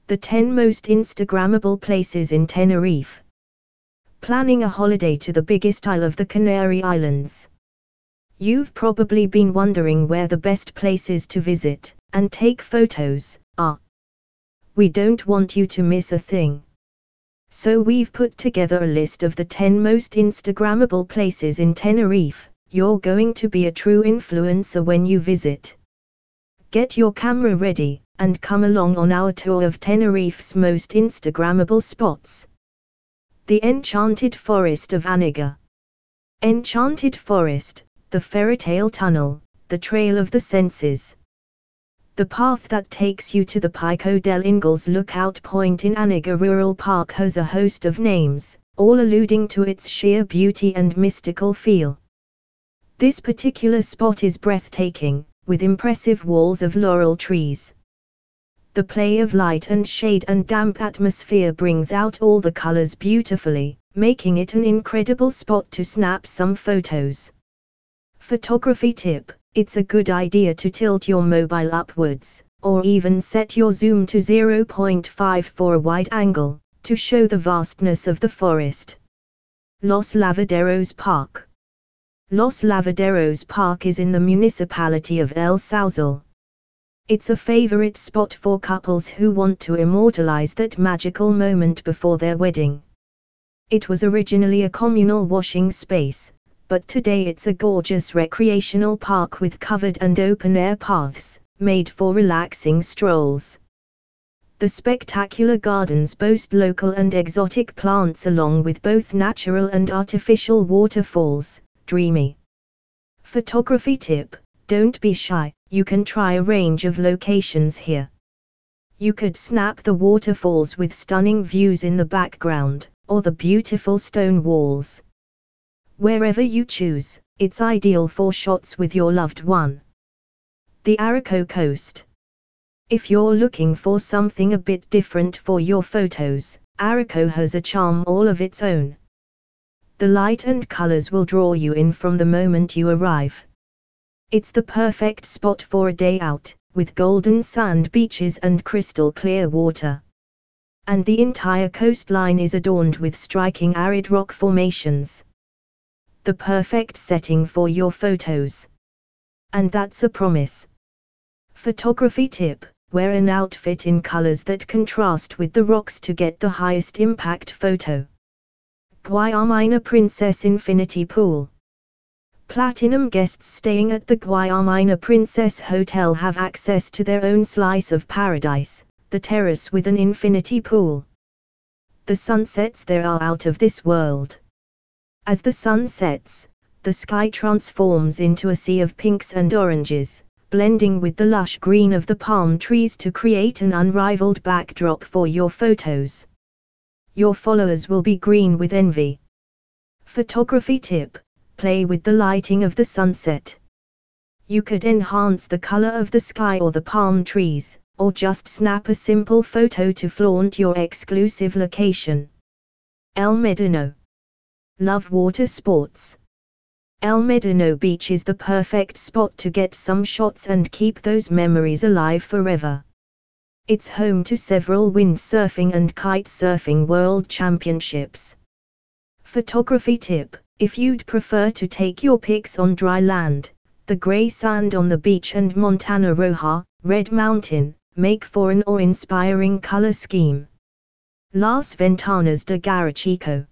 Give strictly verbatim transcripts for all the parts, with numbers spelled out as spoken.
The ten most Instagrammable places in Tenerife. Planning a holiday to the biggest isle of the Canary Islands. You've probably been wondering where the best places to visit and take photos are. We don't want you to miss a thing. So we've put together a list of the ten most Instagrammable places in Tenerife. You're going to be a true influencer when you visit. Get your camera ready and come along on our tour of Tenerife's most Instagrammable spots. The Enchanted Forest of Aniga. Enchanted Forest, the Fairytale Tunnel, the Trail of the Senses. The path that takes you to the Pico del Ingles lookout point in Aniga Rural Park has a host of names, all alluding to its sheer beauty and mystical feel. This particular spot is breathtaking, with impressive walls of laurel trees. The play of light and shade and damp atmosphere brings out all the colors beautifully, making it an incredible spot to snap some photos. Photography tip: it's a good idea to tilt your mobile upwards, or even set your zoom to zero point five for a wide angle, to show the vastness of the forest. Los Lavaderos Park. Los Lavaderos Park is in the municipality of El Sauzal. It's a favorite spot for couples who want to immortalize that magical moment before their wedding. It was originally a communal washing space, but today it's a gorgeous recreational park with covered and open-air paths, made for relaxing strolls. The spectacular gardens boast local and exotic plants along with both natural and artificial waterfalls. Dreamy. Photography tip: don't be shy, you can try a range of locations here. You could snap the waterfalls with stunning views in the background, or the beautiful stone walls. Wherever you choose, it's ideal for shots with your loved one. The Arauco Coast. If you're looking for something a bit different for your photos, Arauco has a charm all of its own. The light and colors will draw you in from the moment you arrive. It's the perfect spot for a day out, with golden sand beaches and crystal clear water. And the entire coastline is adorned with striking arid rock formations. The perfect setting for your photos. And that's a promise. Photography tip: wear an outfit in colors that contrast with the rocks to get the highest impact photo. Guayamina Princess Infinity Pool. Platinum guests staying at the Guayamina Princess Hotel have access to their own slice of paradise, the terrace with an infinity pool. The sunsets there are out of this world. As the sun sets, the sky transforms into a sea of pinks and oranges, blending with the lush green of the palm trees to create an unrivaled backdrop for your photos. Your followers will be green with envy. Photography tip: play with the lighting of the sunset. You could enhance the color of the sky or the palm trees, or just snap a simple photo to flaunt your exclusive location. El Médano. Love water sports. El Médano Beach is the perfect spot to get some shots and keep those memories alive forever. It's home to several windsurfing and kite surfing world championships. Photography tip: if you'd prefer to take your pics on dry land, the gray sand on the beach and Montana Roja, Red Mountain, make for an awe-inspiring color scheme. Las Ventanas de Garachico.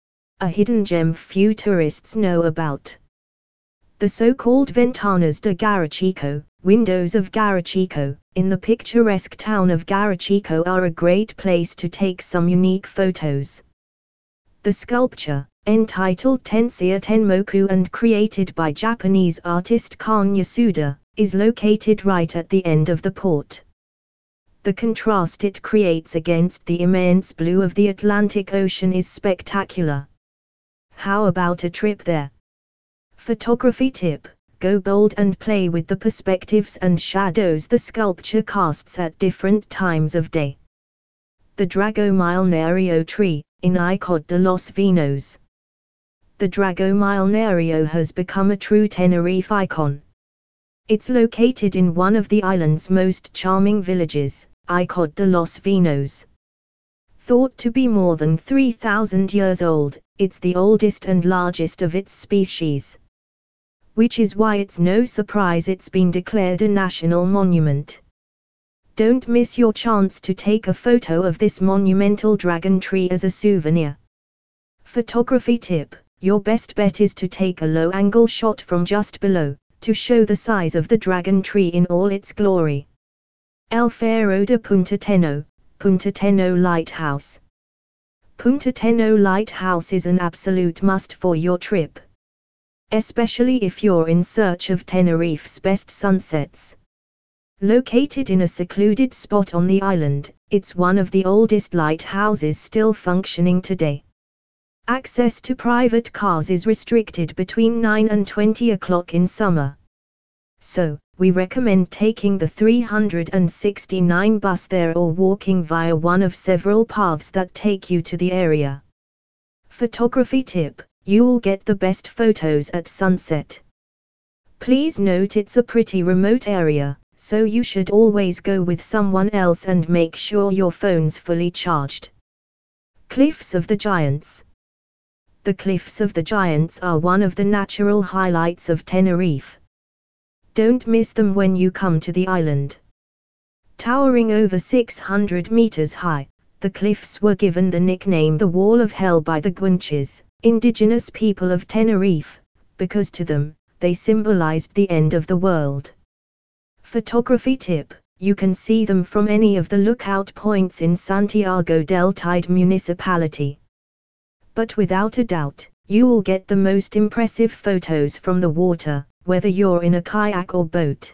A hidden gem few tourists know about. The so-called Ventanas de Garachico, windows of Garachico, in the picturesque town of Garachico are a great place to take some unique photos. The sculpture, entitled Tensia Tenmoku and created by Japanese artist Kan Yasuda, is located right at the end of the port. The contrast it creates against the immense blue of the Atlantic Ocean is spectacular. How about a trip there? Photography tip: go bold and play with the perspectives and shadows the sculpture casts at different times of day. The Dragomilnario tree, in Icod de los Vinos. The Dragomilnario has become a true Tenerife icon. It's located in one of the island's most charming villages, Icod de los Vinos. Thought to be more than three thousand years old, it's the oldest and largest of its species. Which is why it's no surprise it's been declared a national monument. Don't miss your chance to take a photo of this monumental dragon tree as a souvenir. Photography tip: your best bet is to take a low-angle shot from just below, to show the size of the dragon tree in all its glory. El Faro de Punta Teno, Punta Teno Lighthouse. Punta Teno Lighthouse is an absolute must for your trip. Especially if you're in search of Tenerife's best sunsets. Located in a secluded spot on the island, it's one of the oldest lighthouses still functioning today. Access to private cars is restricted between nine and twenty o'clock in summer. So, we recommend taking the three hundred sixty-nine bus there or walking via one of several paths that take you to the area. Photography tip: you'll get the best photos at sunset. Please note it's a pretty remote area, so you should always go with someone else and make sure your phone's fully charged. Cliffs of the Giants. The Cliffs of the Giants are one of the natural highlights of Tenerife. Don't miss them when you come to the island. Towering over six hundred meters high, the cliffs were given the nickname the Wall of Hell by the Guanches, indigenous people of Tenerife, because to them, they symbolized the end of the world. Photography tip: you can see them from any of the lookout points in Santiago del Teide municipality. But without a doubt, you'll get the most impressive photos from the water, whether you're in a kayak or boat.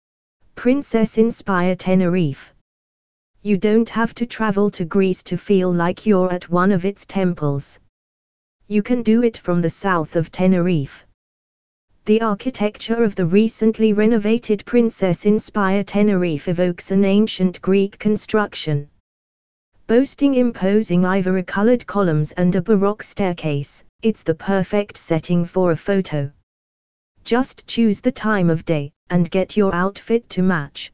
Princess Inspire Tenerife. You don't have to travel to Greece to feel like you're at one of its temples. You can do it from the south of Tenerife. The architecture of the recently renovated Princess Inspire Tenerife evokes an ancient Greek construction. Boasting imposing ivory-colored columns and a Baroque staircase, it's the perfect setting for a photo. Just choose the time of day, and get your outfit to match.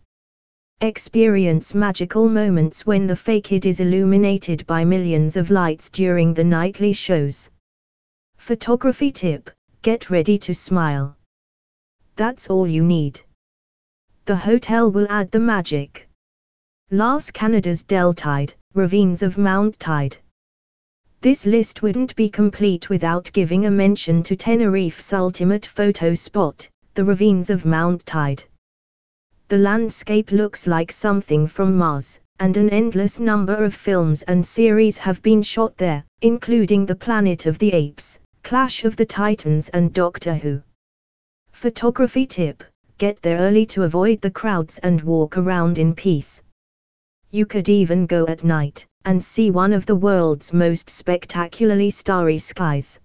Experience magical moments when the facade is illuminated by millions of lights during the nightly shows. Photography tip: get ready to smile. That's all you need. The hotel will add the magic. Las Canadas del Teide, Ravines of Mount Teide. This list wouldn't be complete without giving a mention to Tenerife's ultimate photo spot, the Ravines of Mount Teide. The landscape looks like something from Mars, and an endless number of films and series have been shot there, including The Planet of the Apes, Clash of the Titans and Doctor Who. Photography tip: get there early to avoid the crowds and walk around in peace. You could even go at night, and see one of the world's most spectacularly starry skies.